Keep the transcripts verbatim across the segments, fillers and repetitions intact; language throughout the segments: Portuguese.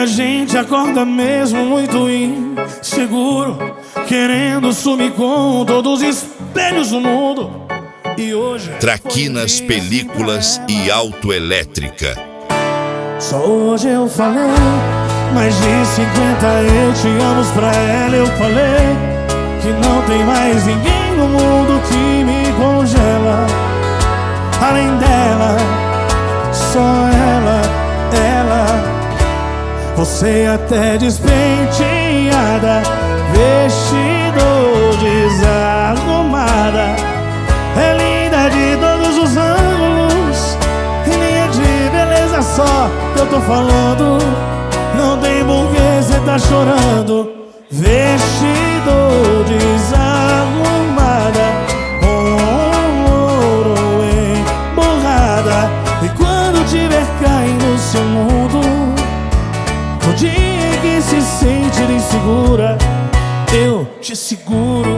a gente acorda mesmo muito inseguro, querendo sumir com todos os espelhos do mundo. E hoje Traquinas Películas e Autoelétrica. Só hoje eu falei, mais de cinquenta eu te amo pra ela. Eu falei que não tem mais ninguém no mundo que me congela. Além dela, só ela, ela. Você até despenteada, vestido desarrumada, é linda de todos os ângulos, e nem é de beleza só que eu tô falando. Não tem porquê cê tá chorando. Vestido desarrumada, com ouro emborrada, e quando tiver caindo no seu mundo, no dia que se sentir insegura, eu te seguro.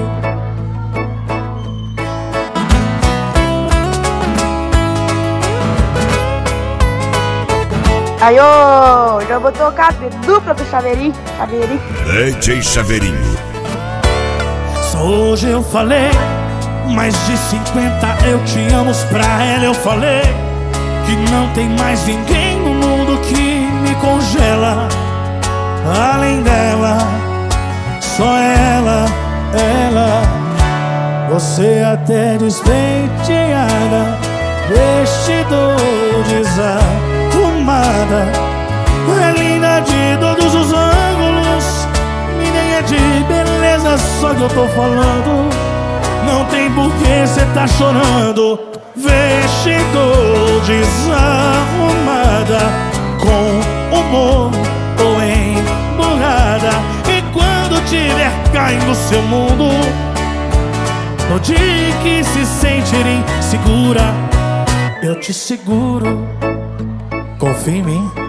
Aí, ô, já vou tocar de dupla pro Chaveirinho, Chaveirinho. D J Chaveirinho. Só hoje eu falei, mais de cinquenta eu te amo pra ela. Eu falei que não tem mais ninguém no mundo que me congela. Além dela, só ela, ela. Você até despenteada, vestido desarrumada, é linda de todos os ângulos, e nem é de beleza só que eu tô falando. Não tem porquê cê tá chorando. Vestido desarrumada, com humor ou emburrada, e quando tiver caindo no seu mundo, no dia que se sentir insegura, eu te seguro. Confia em mim.